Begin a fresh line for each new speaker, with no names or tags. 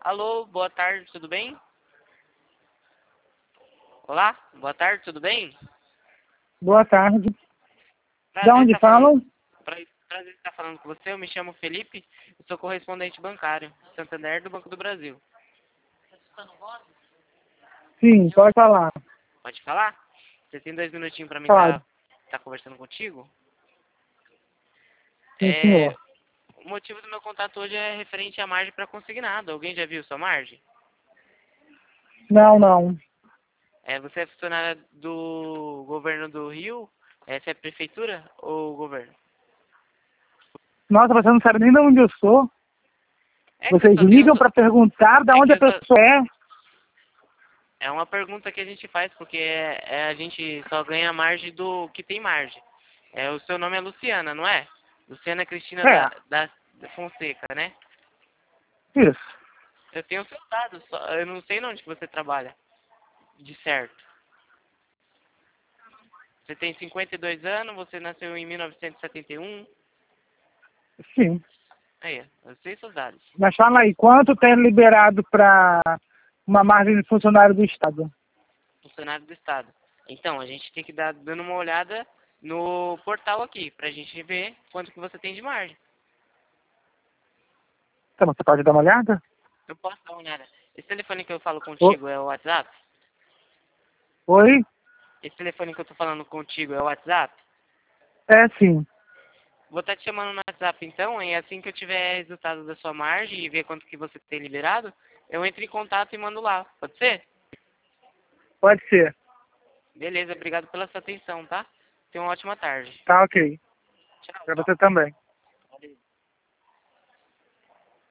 Alô, boa tarde, tudo bem? Olá, boa tarde, tudo bem?
Boa tarde. De
Prazer
onde
estar falando,
falam?
prazer estar falando com você. Eu me chamo Felipe, eu sou correspondente bancário, Santander do Banco do Brasil.
Sim, pode falar.
Pode falar? Você tem 2 minutinhos para mim
Pode.
tá conversando contigo?
Sim, senhor.
O motivo do meu contato hoje é referente à margem para consignado. Alguém já viu sua margem?
Não.
Você é funcionária do governo do Rio? Essa é a prefeitura ou o governo?
Nossa, você não sabe nem de onde eu sou.
É que eu
Vocês
só tenho...
ligam para perguntar de
É
onde
que
a
eu só...
pessoa é.
É uma pergunta que a gente faz porque a gente só ganha margem do que tem margem. O seu nome é Luciana, não é? Luciana Cristina
É,
da Fonseca, né?
isso.
Eu tenho seus dados, eu não sei onde que você trabalha, de certo. Você tem 52 anos, você nasceu em 1971.
Sim.
Aí, eu sei seus dados.
Mas fala aí, quanto tem liberado para uma margem de funcionário do Estado?
Funcionário do Estado. Então, a gente tem que dar dando uma olhada no portal aqui, pra gente ver quanto que você tem de margem.
Então, você pode dar uma olhada?
Eu posso dar uma olhada. Esse telefone que eu falo
O-
contigo é o WhatsApp?
Oi?
Esse telefone que eu tô falando contigo é o WhatsApp?
É, sim.
Vou estar te chamando no WhatsApp então, e assim que eu tiver resultado da sua margem e ver quanto que você tem liberado, eu entro em contato e mando lá. Pode ser?
Pode ser.
Beleza, obrigado pela sua atenção, tá? Tenha uma ótima tarde.
Tá ok.
Tchau.
Para você também.